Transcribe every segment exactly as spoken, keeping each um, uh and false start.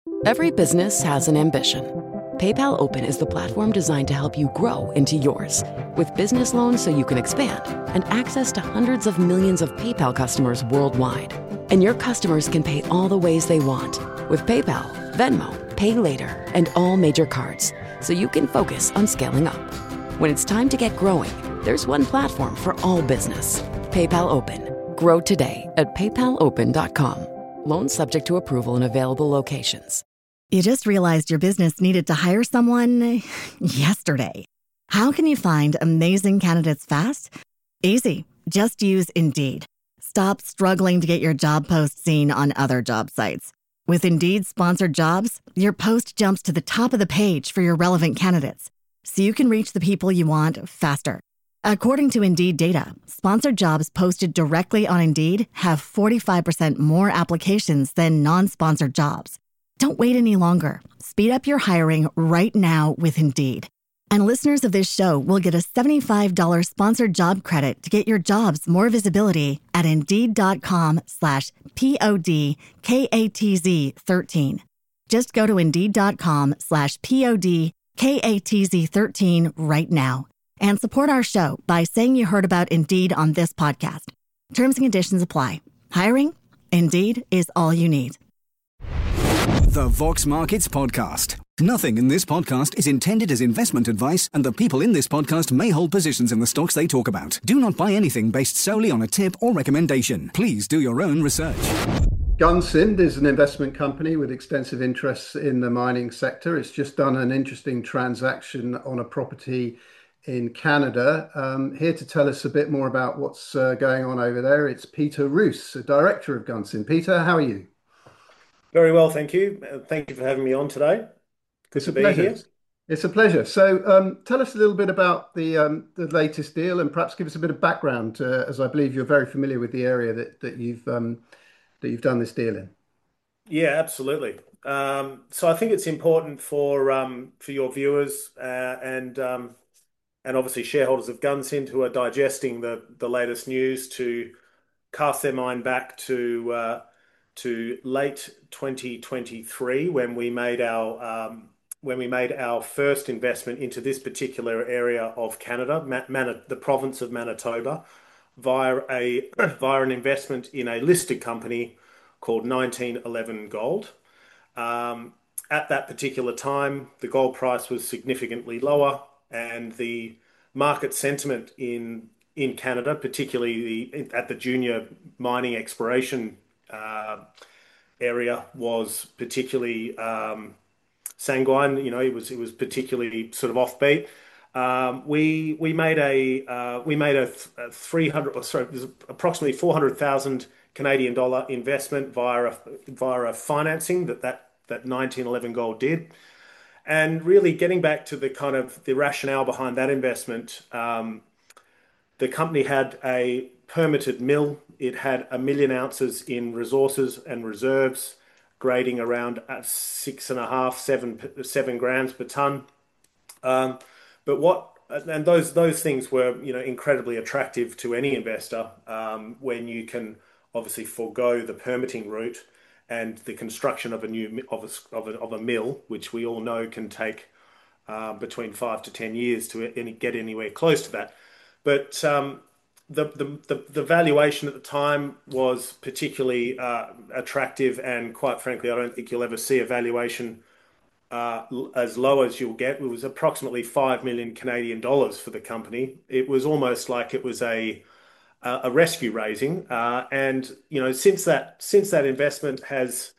Every business has an ambition. PayPal Open is the platform designed to help you grow into yours. With business loans so you can expand and access to hundreds of millions of PayPal customers worldwide. And your customers can pay all the ways they want with PayPal, Venmo, Pay Later, and all major cards, so you can focus on scaling up. When it's time to get growing, there's one platform for all business. PayPal Open. Grow today at paypal open dot com. Loans subject to approval in available locations. You just realized your business needed to hire someone yesterday. How can you find amazing candidates fast? Easy. Just use Indeed. Stop struggling to get your job post seen on other job sites. With Indeed sponsored jobs, your post jumps to the top of the page for your relevant candidates, so you can reach the people you want faster. According to Indeed data, sponsored jobs posted directly on Indeed have forty-five percent more applications than non-sponsored jobs. Don't wait any longer. Speed up your hiring right now with Indeed. And listeners of this show will get a seventy-five dollars sponsored job credit to get your jobs more visibility at Indeed.com slash P-O-D-K-A-T-Z 13. Just go to Indeed.com slash P-O-D-K-A-T-Z 13 right now and support our show by saying you heard about Indeed on this podcast. Terms and conditions apply. Hiring? Indeed is all you need. The Vox Markets Podcast. Nothing in this podcast is intended as investment advice, and the people in this podcast may hold positions in the stocks they talk about. Do not buy anything based solely on a tip or recommendation. Please do your own research. Gunsynd is an investment company with extensive interests in the mining sector. It's just done an interesting transaction on a property in Canada. Um, here to tell us a bit more about what's uh, going on over there, it's Peter Roos, the director of Gunsynd. Peter, how are you? Very well, thank you. Uh, thank you for having me on today. Good It's to a be pleasure. here. It's a pleasure. So um, tell us a little bit about the um, the latest deal, and perhaps give us a bit of background, uh, as I believe you're very familiar with the area that that you've um, that you've done this deal in. Yeah, absolutely. Um, so I think it's important for um, for your viewers uh, and um, and obviously shareholders of Gunsynd who are digesting the the latest news to cast their mind back to uh, to late twenty twenty-three when we made our um, when we made our first investment into this particular area of Canada, Ma- Mani- the province of Manitoba, via a via an investment in a listed company called nineteen eleven Gold. Um, at that particular time, the gold price was significantly lower, and the market sentiment in in Canada, particularly the at the junior mining exploration uh, area, was particularly um, sanguine. You know, it was it was particularly sort of offbeat. Um, we we made a uh, we made a, th- a three hundred or sorry, it was approximately four hundred thousand Canadian dollar investment via a, via a financing that that that nineteen eleven Gold did. And really getting back to the kind of the rationale behind that investment, um, the company had a permitted mill. It had a million ounces in resources and reserves, grading around at six and a half, seven, seven grams per ton. Um, but what and those those things were, you know, incredibly attractive to any investor um, when you can obviously forego the permitting route and the construction of a new of a, of a, of a mill, which we all know can take uh, between five to ten years to any, get anywhere close to that. But um, the, the, the the valuation at the time was particularly uh, attractive, and quite frankly, I don't think you'll ever see a valuation uh, as low as you'll get. It was approximately five million Canadian dollars for the company. It was almost like it was a a rescue raising, uh, and you know, since that since that investment has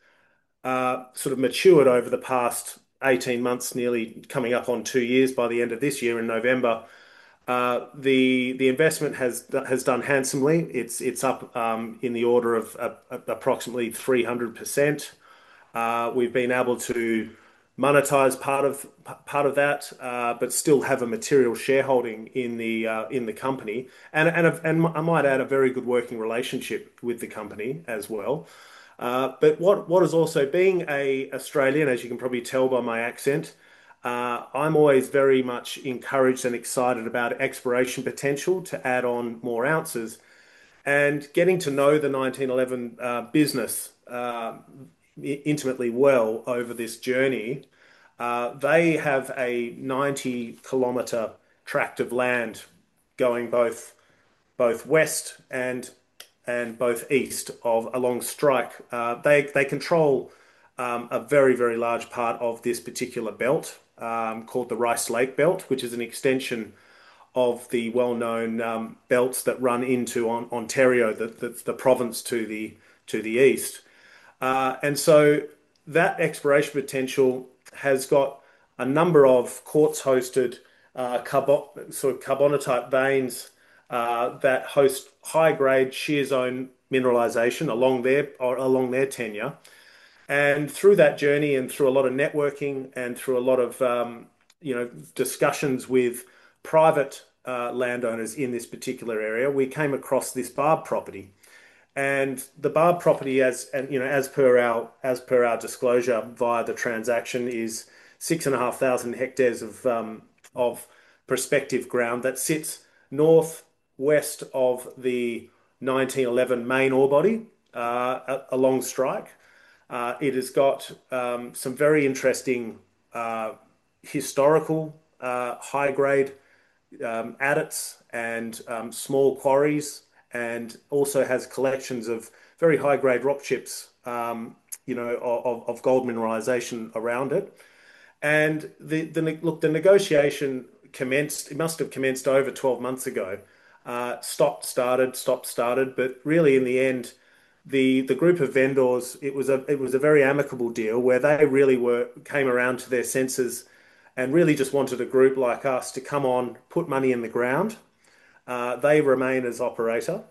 uh, sort of matured over the past eighteen months, nearly coming up on two years by the end of this year in November. Uh, the the investment has has done handsomely. It's it's up um, in the order of uh, approximately three hundred percent. Uh, we've been able to monetize part of part of that, uh, but still have a material shareholding in the uh, in the company, and and a, and I might add a very good working relationship with the company as well. Uh, but what what is also being a Australian, as you can probably tell by my accent. Uh, I'm always very much encouraged and excited about exploration potential to add on more ounces, and getting to know the nineteen eleven uh, business uh, intimately well over this journey. Uh, they have a ninety kilometre tract of land going both both west and and both east of along strike. Uh, they they control um, a very very large part of this particular belt um, called the Rice Lake Belt, which is an extension of the well-known um, belts that run into on, Ontario, the, the the province to the to the east. Uh, and so that exploration potential has got a number of quartz-hosted uh, carbon, sort of carbonatite veins uh, that host high-grade shear zone mineralization along their or along their tenure. And through that journey, and through a lot of networking, and through a lot of um, you know discussions with private uh, landowners in this particular area, we came across this Barb property. And the Barb property, as and you know, as per our as per our disclosure via the transaction, is six and a half thousand hectares of um, of prospective ground that sits northwest of the nineteen eleven main ore body uh, along strike. Uh, it has got um, some very interesting uh, historical uh, high grade um, adits and um, small quarries, and also has collections of very high grade rock chips, um, you know, of, of gold mineralization around it. And the, the look, the negotiation commenced, it must have commenced over twelve months ago. Uh, stopped, started, stopped, started, but really in the end, the the group of vendors, it was a it was a very amicable deal where they really were came around to their senses and really just wanted a group like us to come on, put money in the ground. Uh, they remain as operator,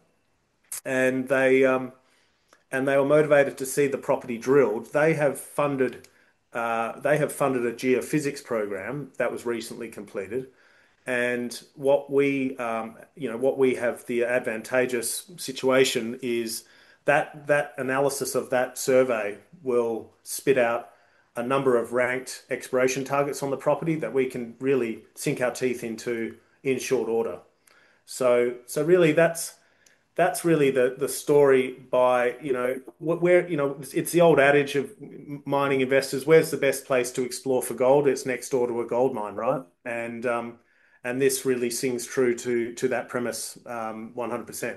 and they um, and they were motivated to see the property drilled. They have funded uh, they have funded a geophysics program that was recently completed. And what we, um, you know, what we have the advantageous situation is that that analysis of that survey will spit out a number of ranked exploration targets on the property that we can really sink our teeth into in short order. So, so really, that's that's really the the story. By you know where you know it's the old adage of mining investors: where's the best place to explore for gold? It's next door to a gold mine, right? And um, and this really sings true to to that premise um, one hundred percent.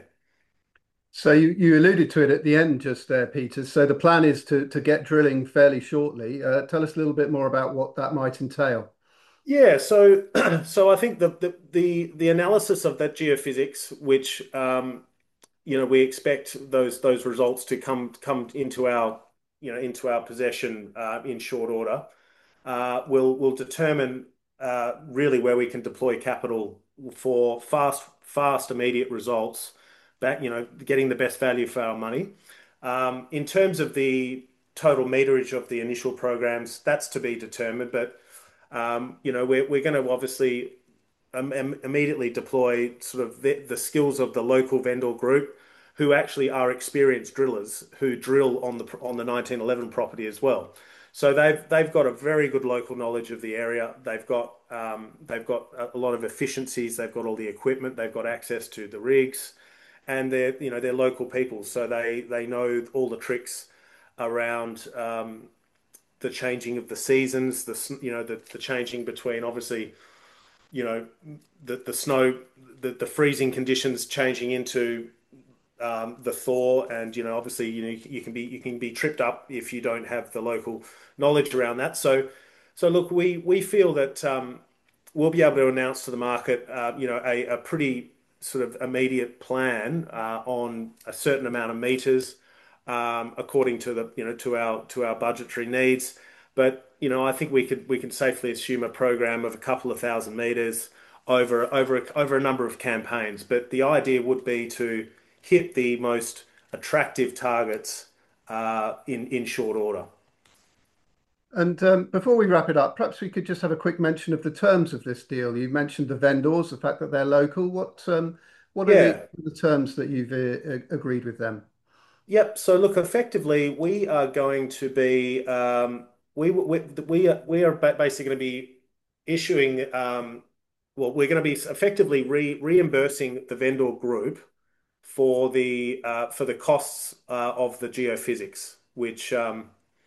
So you, you alluded to it at the end just there, Peter. So the plan is to to get drilling fairly shortly. Uh, tell us a little bit more about what that might entail. Yeah, so so I think the the the, the analysis of that geophysics, which um, you know we expect those those results to come come into our you know into our possession uh, in short order, uh, will will determine uh, really where we can deploy capital for fast fast immediate results, back you know getting the best value for our money. Um, in terms of the total meterage of the initial programs, that's to be determined, but um, you know we're we're going to obviously um, im- immediately deploy sort of the, the skills of the local vendor group, who actually are experienced drillers who drill on the on the nineteen eleven property as well. So they've they've got a very good local knowledge of the area. They've got um, they've got a lot of efficiencies. They've got all the equipment. They've got access to the rigs, and they're you know they're local people, so they they know all the tricks around um, the changing of the seasons. The you know the the changing between obviously you know the the snow the the freezing conditions changing into um, the thaw, and you know obviously you know you can be you can be tripped up if you don't have the local knowledge around that. So so look, we we feel that um, we'll be able to announce to the market uh, you know a, a pretty sort of immediate plan uh, on a certain amount of meters um, according to the you know to our to our budgetary needs. But you know I think we could we can safely assume a program of a couple of thousand meters over over over a number of campaigns. But the idea would be to hit the most attractive targets uh, in in short order. And um, before we wrap it up, perhaps we could just have a quick mention of the terms of this deal. You mentioned the vendors, the fact that they're local. What um, what are the, Yeah. the terms that you've uh, agreed with them? Yep. So look, effectively, we are going to be um, we we we are, we are basically going to be issuing um, well, we're going to be effectively re reimbursing the vendor group for the uh, for the costs uh, of the geophysics, which um,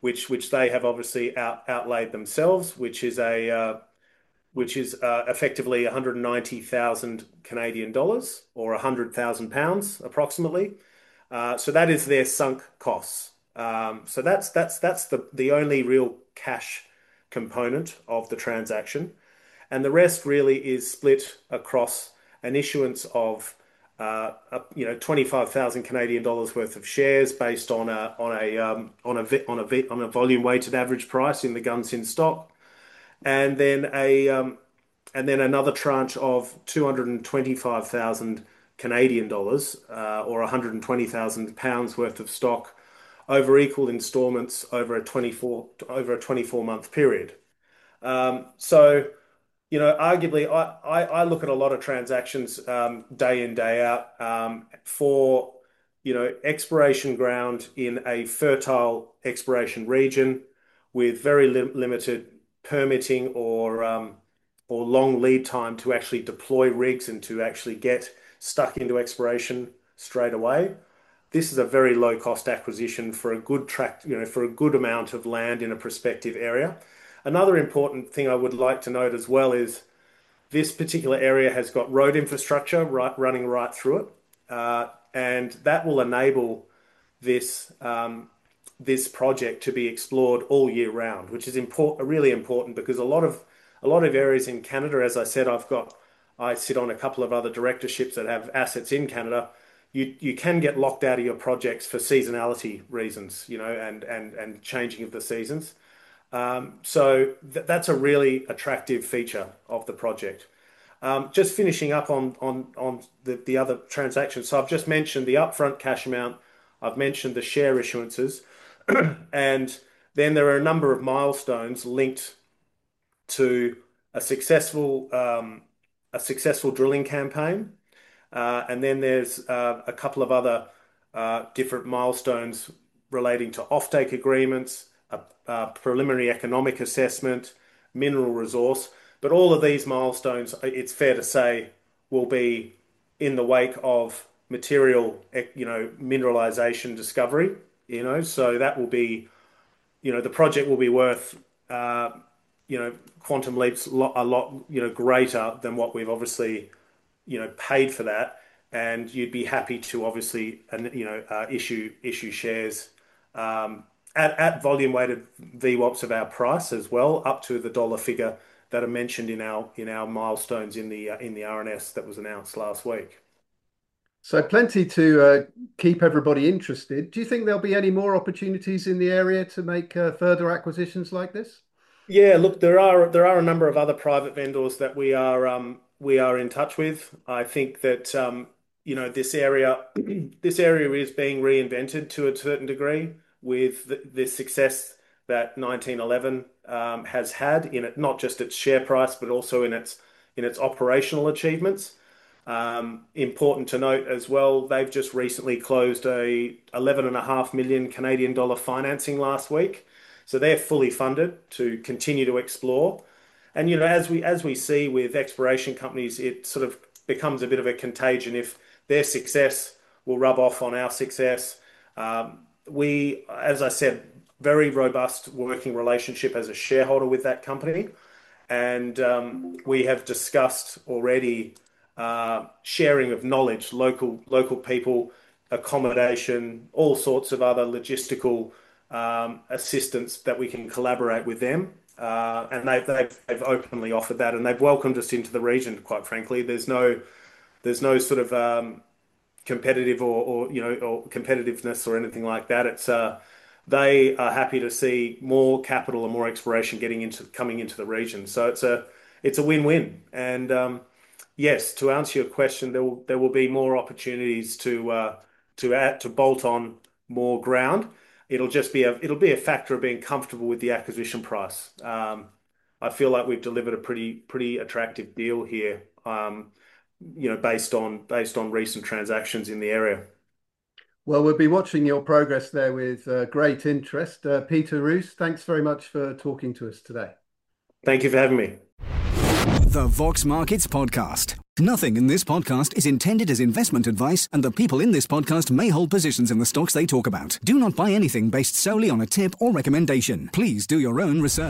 which which they have obviously out, outlaid themselves, which is a uh, which is uh, effectively one hundred ninety thousand Canadian dollars or one hundred thousand pounds approximately. Uh, so that is their sunk costs. Um, so that's that's that's the the only real cash component of the transaction, and the rest really is split across an issuance of uh, a, you know twenty-five thousand Canadian dollars worth of shares based on a on a um, on a on a on a volume weighted average price in the Gunsynd stock, and then a um, and then another tranche of two hundred twenty-five thousand Canadian dollars uh, or one hundred twenty thousand pounds worth of stock over equal installments over a twenty-four over a twenty-four month period. Um, so, you know, arguably, I, I, I look at a lot of transactions um, day in, day out um, for, you know, exploration ground in a fertile exploration region with very li limited permitting or um, or long lead time to actually deploy rigs and to actually get stuck into exploration straight away. This is a very low cost acquisition for a good tract, you know, for a good amount of land in a prospective area. Another important thing I would like to note as well is this particular area has got road infrastructure right, running right through it, uh, and that will enable this um, this project to be explored all year round, which is important, really important because a lot of a lot of areas in Canada, as I said, I've got I sit on a couple of other directorships that have assets in Canada. You you can get locked out of your projects for seasonality reasons, you know, and and and changing of the seasons. Um, so th that's a really attractive feature of the project. Um, just finishing up on on on the the other transactions. So I've just mentioned the upfront cash amount. I've mentioned the share issuances, and then there are a number of milestones linked to a successful um, a successful drilling campaign. Uh, and then there's uh, a couple of other uh, different milestones relating to offtake agreements, a, a preliminary economic assessment, mineral resource. But all of these milestones, it's fair to say, will be in the wake of material, you know, mineralization discovery. You know, so that will be, you know, the project will be worth, uh, you know, quantum leaps a lot, you know, greater than what we've obviously you know, paid for that, and you'd be happy to obviously, you know, uh, issue issue shares um, at at volume weighted V WAPs of our price as well, up to the dollar figure that are mentioned in our in our milestones in the uh, in the R N S that was announced last week. So plenty to uh, keep everybody interested. Do you think there'll be any more opportunities in the area to make uh, further acquisitions like this? Yeah, look, there are there are a number of other private vendors that we are um, we are in touch with. I think that um, you know this area this area is being reinvented to a certain degree with the, the success that nineteen eleven um, has had in it, not just its share price, but also in its in its operational achievements. Um, important to note as well, they've just recently closed a eleven and a half million Canadian dollar financing last week. So they're fully funded to continue to explore. And, you know, as we as we see with exploration companies, it sort of becomes a bit of a contagion. If their success will rub off on our success. Um, we, as I said, very robust working relationship as a shareholder with that company. And um, we have discussed already uh, sharing of knowledge, local local people, accommodation, all sorts of other logistical um, assistance that we can collaborate with them. Uh, and they've, they've, they've openly offered that, and they've welcomed us into the region, quite frankly. There's no, there's no sort of um, competitive or, or, you know, or competitiveness or anything like that. It's, uh, they are happy to see more capital and more exploration getting into, coming into the region. So it's a, it's a win-win. And um, yes, to answer your question, there will, there will be more opportunities to, uh, to add, to bolt on more ground. It'll just be a it'll be a factor of being comfortable with the acquisition price. Um, I feel like we've delivered a pretty pretty attractive deal here, um, you know, based on based on recent transactions in the area. Well, we'll be watching your progress there with uh, great interest. Uh, Peter Roos, thanks very much for talking to us today. Thank you for having me. The Vox Markets Podcast. Nothing in this podcast is intended as investment advice, and the people in this podcast may hold positions in the stocks they talk about. Do not buy anything based solely on a tip or recommendation. Please do your own research.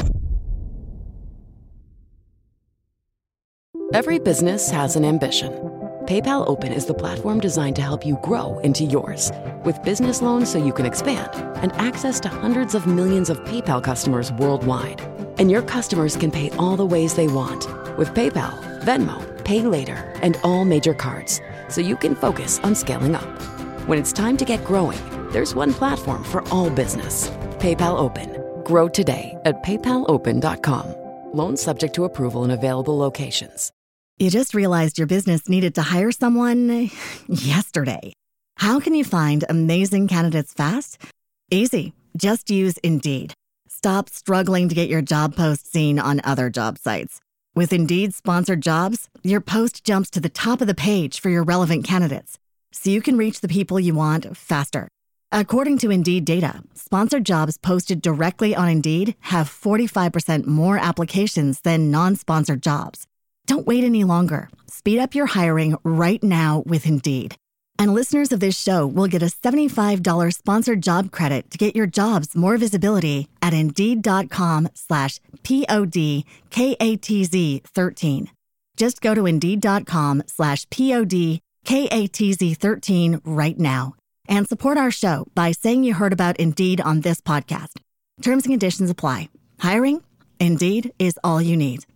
Every business has an ambition. PayPal Open is the platform designed to help you grow into yours. With business loans so you can expand and access to hundreds of millions of PayPal customers worldwide. And your customers can pay all the ways they want with PayPal, Venmo, Pay Later, and all major cards, so you can focus on scaling up. When it's time to get growing, there's one platform for all business. PayPal Open. Grow today at paypal open dot com. Loans subject to approval in available locations. You just realized your business needed to hire someone yesterday. How can you find amazing candidates fast? Easy. Just use Indeed. Stop struggling to get your job post seen on other job sites. With Indeed sponsored jobs, your post jumps to the top of the page for your relevant candidates, so you can reach the people you want faster. According to Indeed data, sponsored jobs posted directly on Indeed have forty-five percent more applications than non-sponsored jobs. Don't wait any longer. Speed up your hiring right now with Indeed. And listeners of this show will get a seventy-five dollars sponsored job credit to get your jobs more visibility at Indeed.com slash P-O-D-K-A-T-Z 13. Just go to Indeed.com slash P-O-D-K-A-T-Z 13 right now and support our show by saying you heard about Indeed on this podcast. Terms and conditions apply. Hiring? Indeed is all you need.